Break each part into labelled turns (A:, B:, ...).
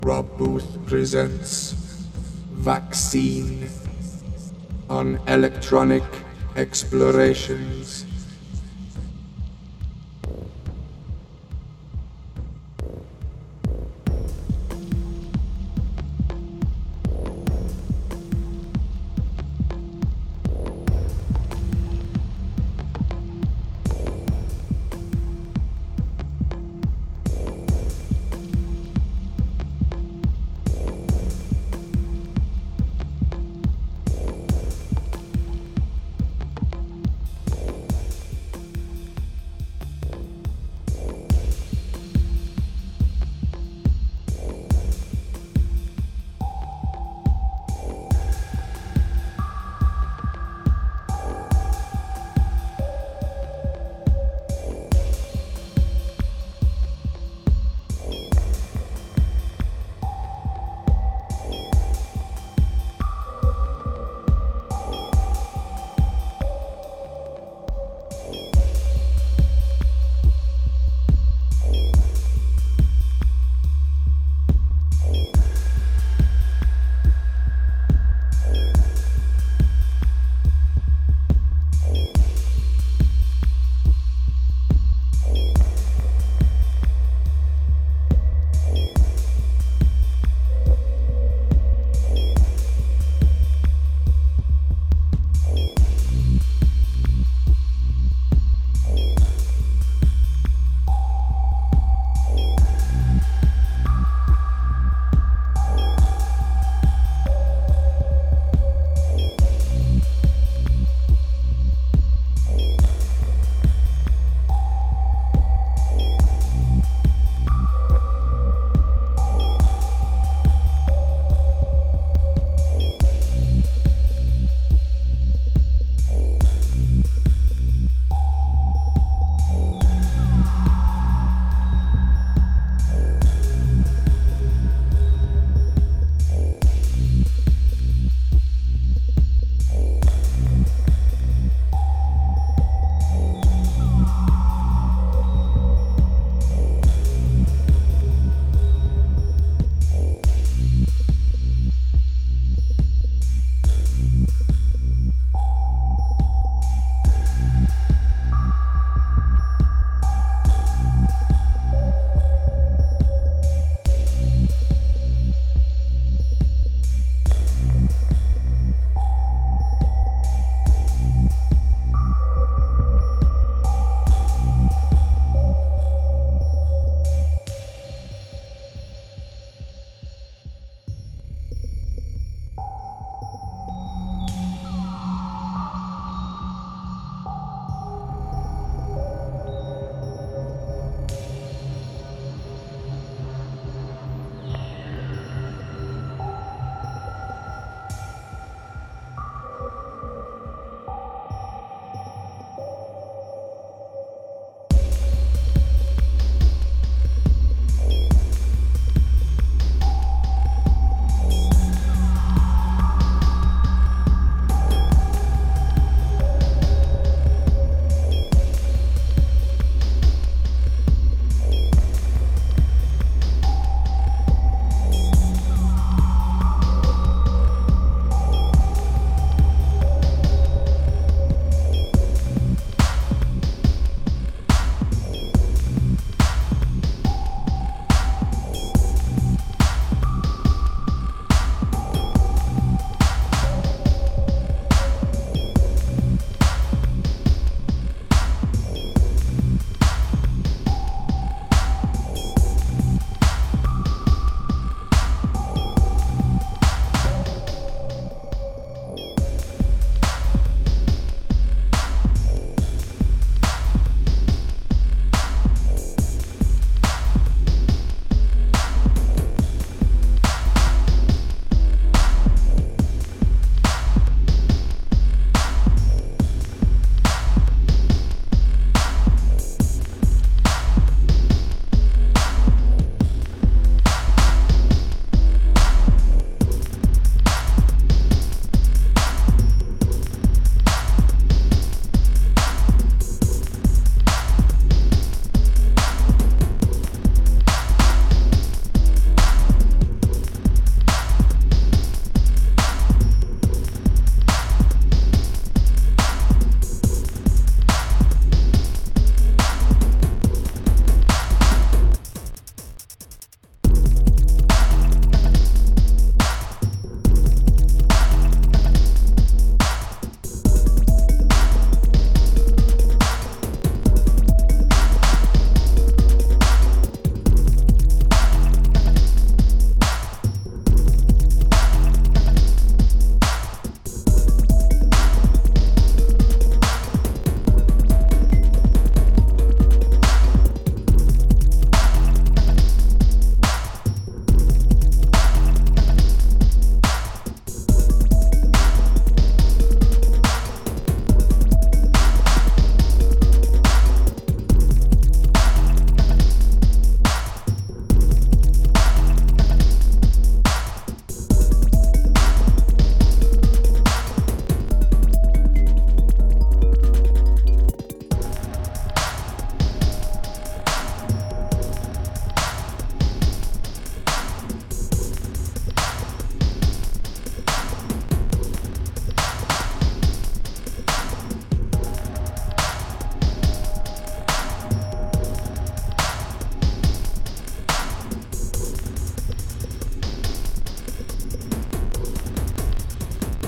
A: Rob Booth presents Vaccine on Electronic Explorations.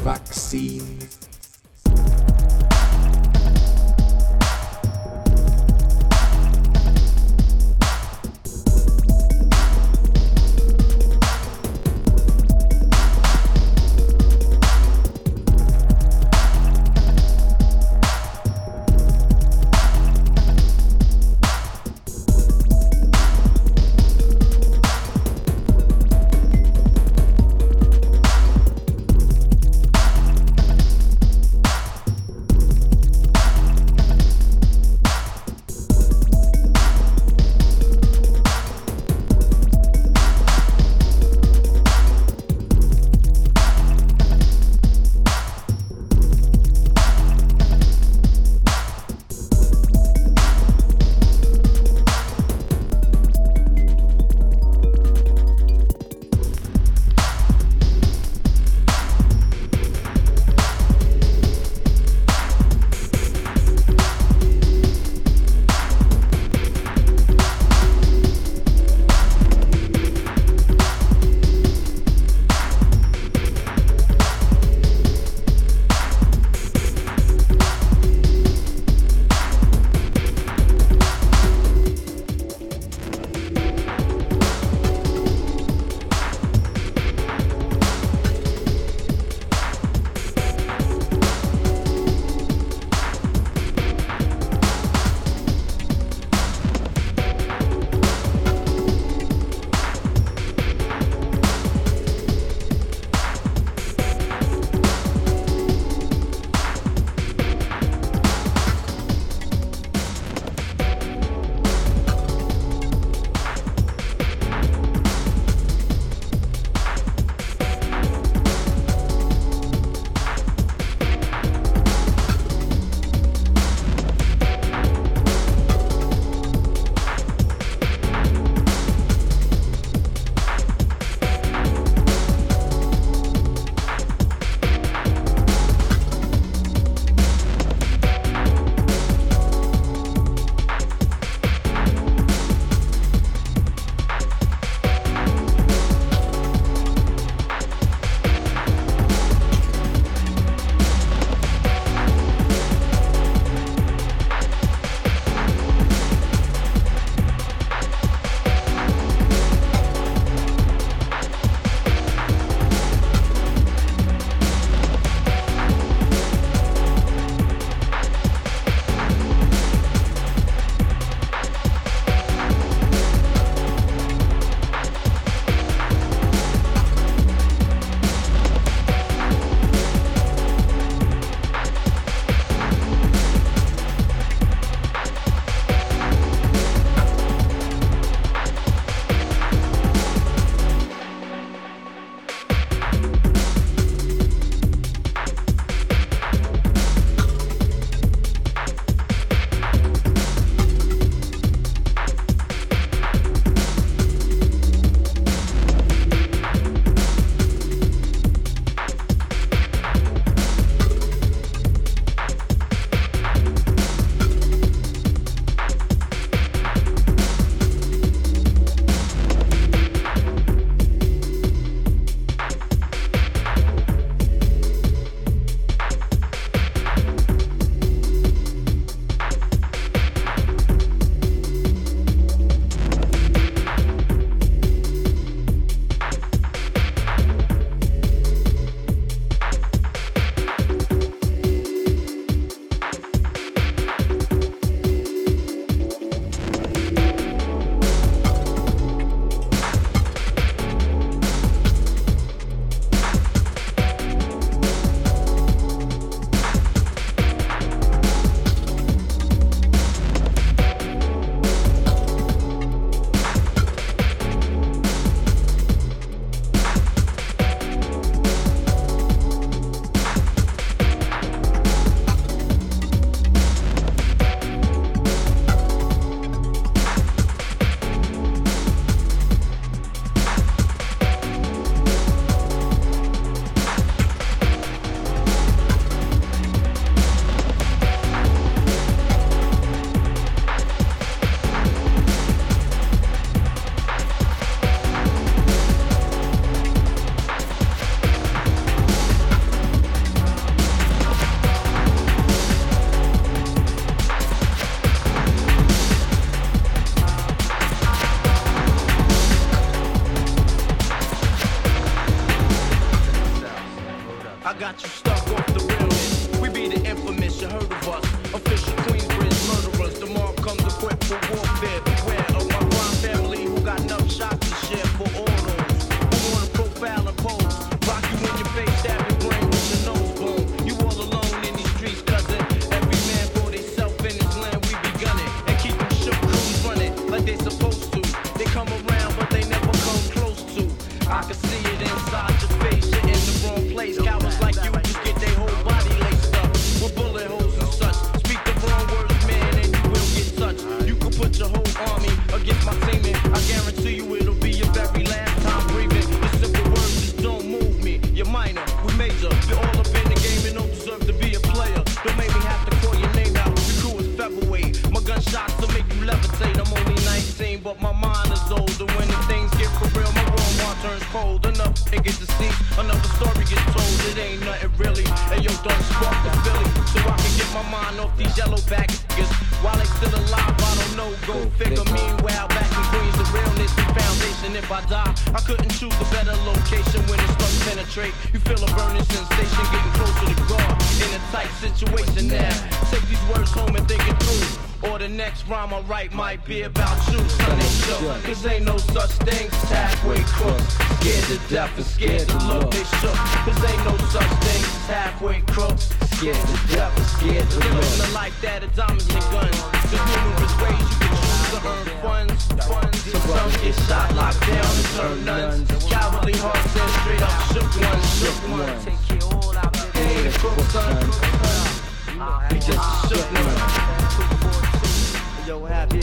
A: vaccine.
B: got you stuck off the realness. We be the infamous, you heard of us. Official Queensbridge murderers. The mob comes equipped for warfare. Beware of my crime family who got enough shots to share for all those who wanna profile and pose. Rock you in your face, stab your brain with your nose bone. You all alone in these streets, cousin. Every man for theyself in his land, we be gunning. And keep them shook crews running like they supposed to. They come around, but they never come close to. I can see it inside your face, you're in the wrong place. Cowards like you just get their whole body laced up with bullet holes and such. Speak the wrong words, man, and you will get touched. You can put your whole army against my team, and I guarantee you it'll be your very last time breathing. The simple words just don't move me. You're minor, we major. You're all up in the game and don't deserve to be a player. Don't make me have to call your name out. The crew is featherweight. My gunshots will make you levitate. I'm only 19, but my mind is old. And when the things get for real, my warm heart turns cold. Enough niggas to see, another story gets told. It ain't nothing really. Hey yo, don't spark the Philly, so I can get my mind off these yellow back niggas. While they still alive, I don't know. Go figure. Meanwhile, back in Queens, the realness and foundation. If I die, I couldn't choose a better location. When the slugs penetrate, you feel a burning sensation, getting closer to God. In a tight situation now. Take these words home and think it through. Or the next rhyme I write might be about you, son, they shook. Cause ain't no such thing as halfway crooks. Scared to death and scared to look, they shook. Cause ain't no such thing as halfway crooks. Scared to death and scared to look. Living the life that of diamonds and guns. There's numerous ways you can choose to earn funds. Some get shot, locked down and turn nuns. Cowardly hearts and straight up shook ones, shook ones. Ain't a crook, son. We just shook ones. Yo, happy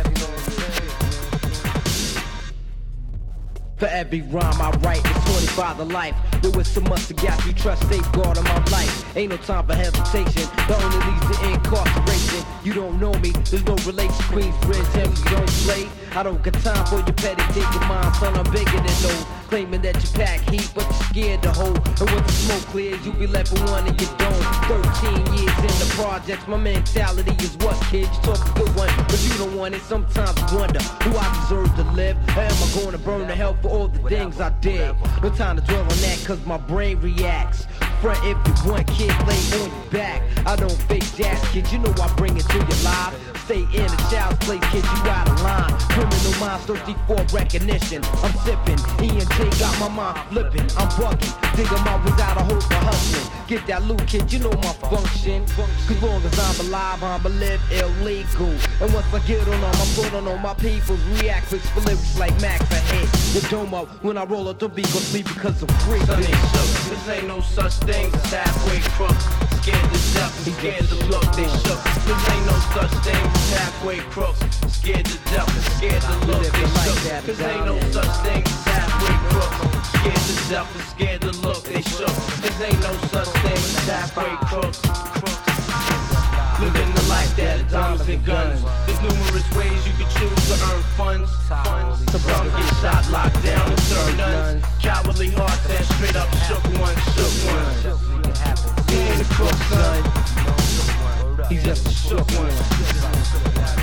B: for every rhyme I write, it's 25 to life. There was so much to got you trust, safeguard of my life. Ain't no time for hesitation, that only leads to incarceration. You don't know me, there's no relation. Queensbridge, and we don't play. I don't got time for your petty thinking, mind, son, I'm bigger than those. Claiming that you pack heat, but you're scared to hold. And when the smoke clears, you be left with one in your dome. 13 years in the projects, my mentality is what, kid? You talk a good one, but you don't want it. Sometimes I wonder, do I deserve to live? Or am I going to burn to hell for all the things I did? No time to dwell on that, cause my brain reacts. Front if you want, kid, lay on your back. I don't fake jazz, kid, you know I bring it to your live. Stay in a child's place, kid, you out of line. Criminal minds thirsty for recognition. I'm sipping, E&J got my mind flipping. I'm bugging, dig 'em out without a hope for hustling. Get that loot, kid, you know my function. Cause long as I'm alive, I'ma live illegal. And once I get on my foot on all my people react quick for lyrics like Max ahead. The dome up when I roll up, don't be gon' sleep because I'm free. Son, ain't shook. This ain't no such thing as halfway crooks. Scared to death, and scared to look, they shook. This ain't no such thing as halfway crooks. Scared to death, and scared to look, they shook. Cause ain't no such thing as halfway crooks. Scared to death, and scared to look, they shook. This ain't no such thing as halfway crooks. Living the life that of diamonds and guns. There's numerous ways you can choose to earn funds. Some get shot, locked down, and turn nuns. Cowardly hearts and straight up shook ones, shook ones. He ain't a crook, son. He's just a shook one.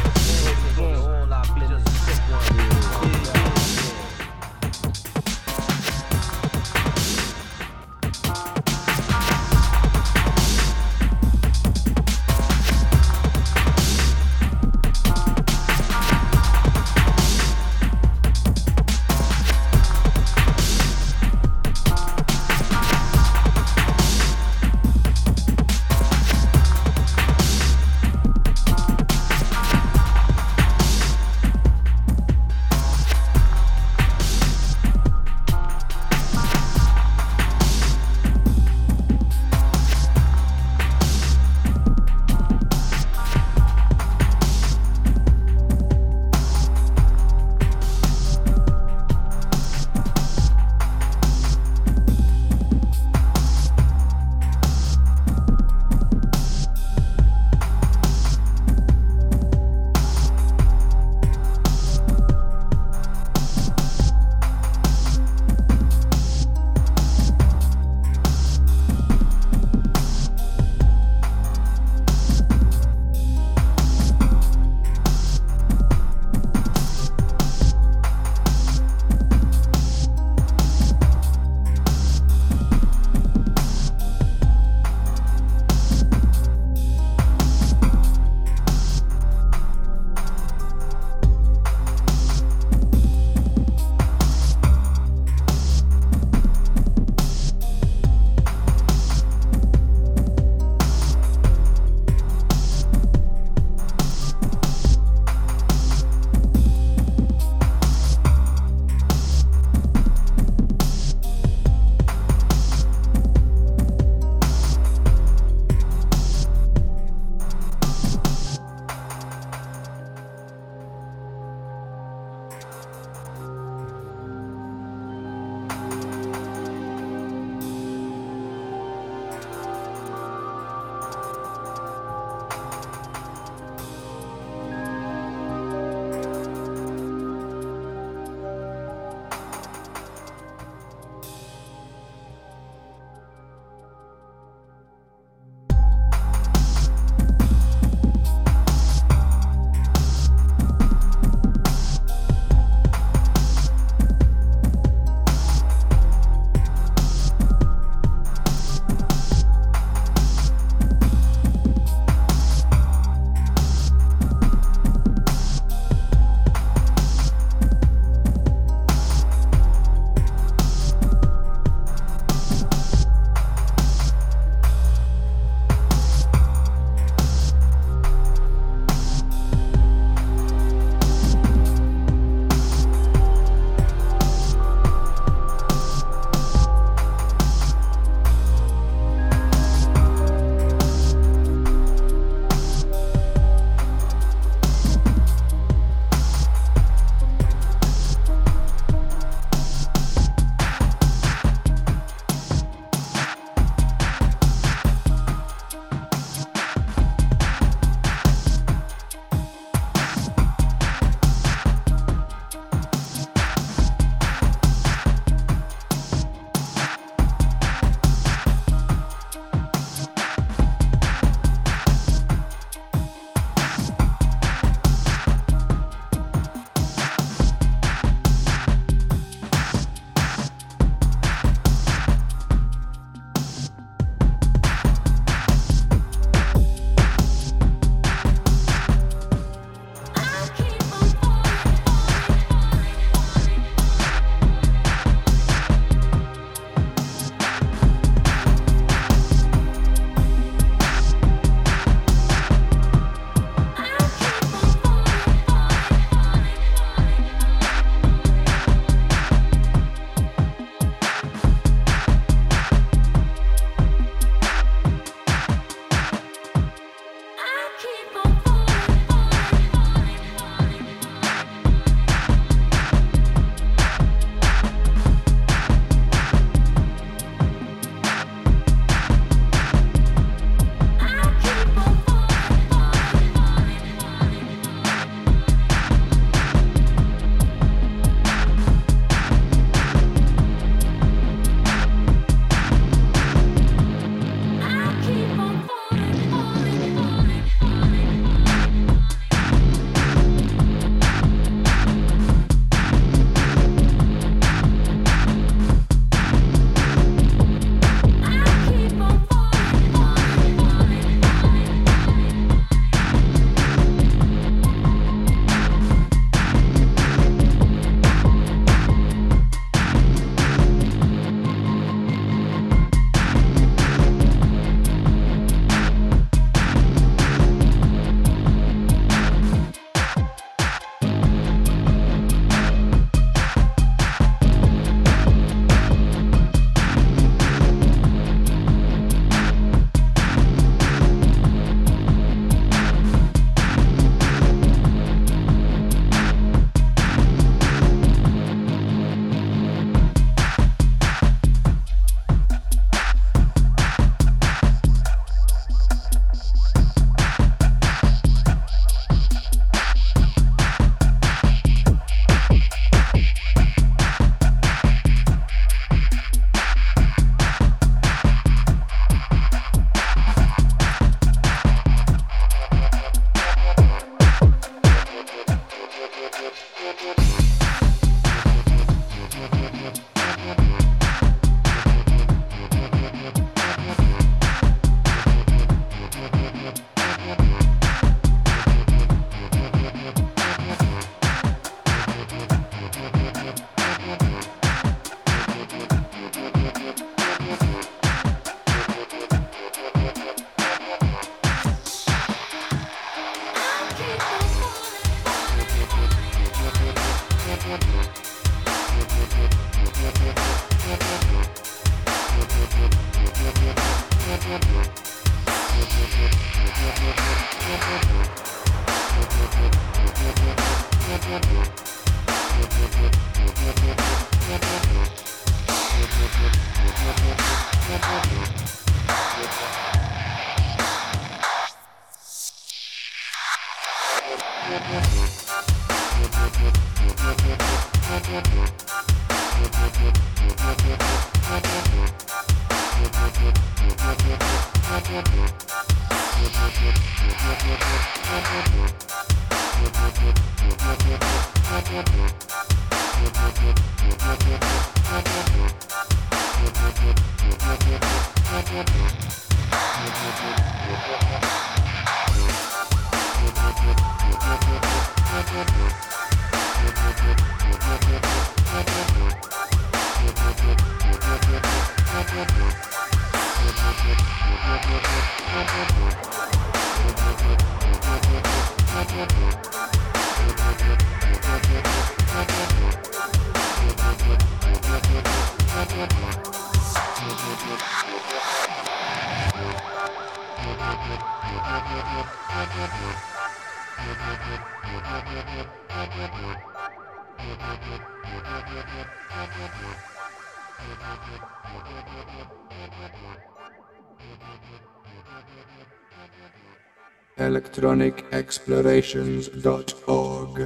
A: electronicexplorations.org.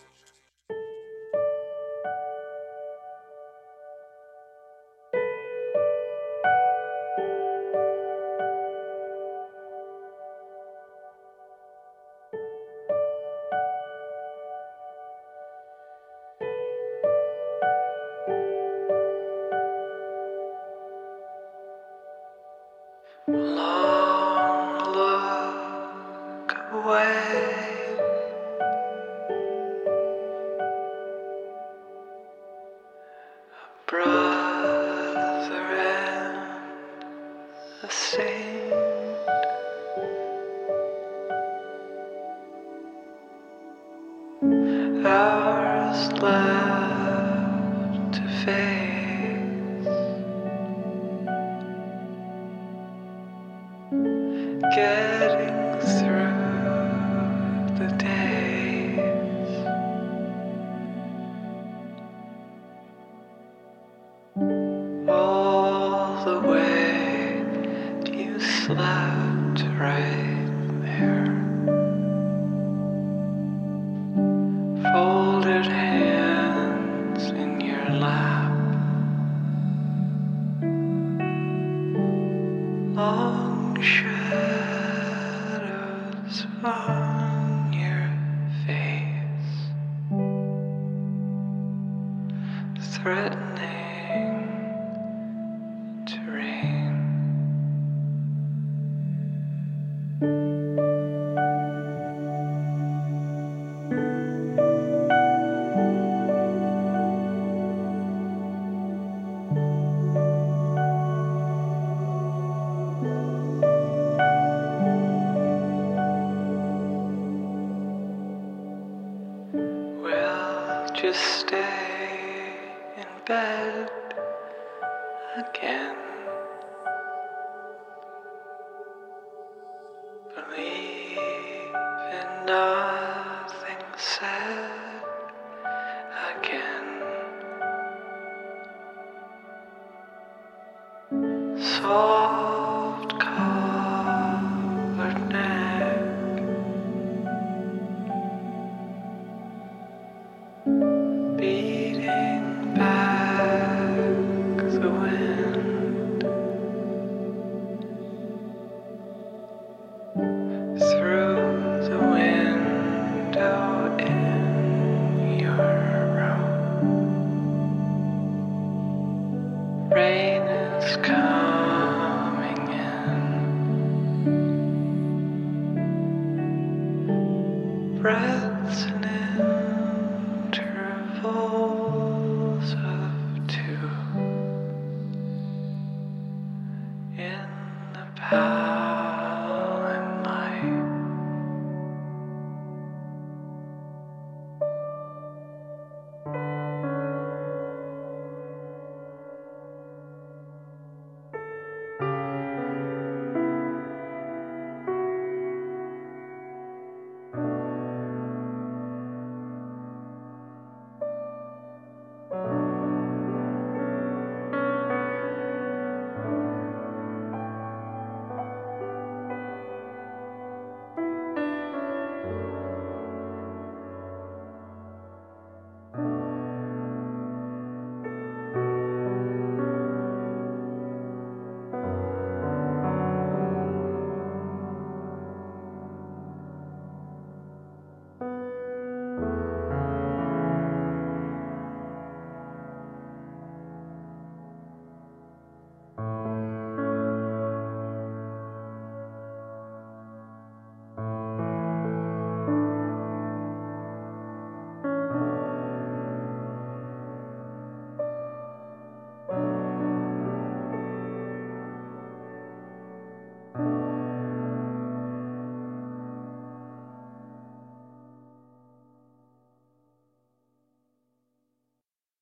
C: Long look away, brother and a saint. Hours left to face, getting through the days. All the way you slept right there, folded hands in your lap, long shadows on your face, threatening to rain. We'll just stay in bed again. Believe in nothing said again. Soft covered neck, beating back the wind through the window in your room. Rain is coming in, breaths and intervals of two in the past.